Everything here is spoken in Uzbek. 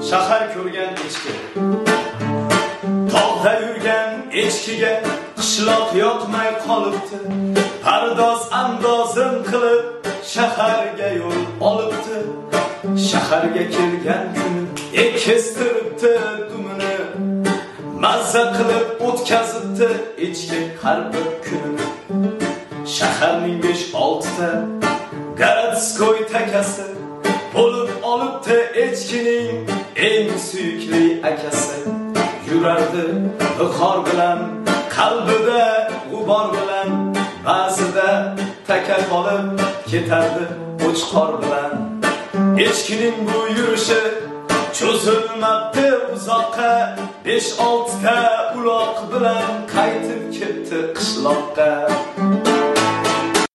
shahar ko'rgan echki. Tog'da yurgan echkiga qishloq yoqmay qolibdi. Pardoz andozim qilib shaharga yo'l olibdi. Shaharga kelgan kuni kestiribdi dumini. Mazza qilib o'tkazibdi echki har bir kunini. Shaharning 5-6 ta garatskoy takasi bo'lib olibdi echkining eng suyukli akasi. Yurardi viqor bilan, qalbida g'ubor bilan, ba'zida taka qolib ketardi o'chqor bilan. Echkining bu yurishi cho'zilmabdi uzoqqa, 5-6 ta uloq bilan qaytib ketdi qishloqqa.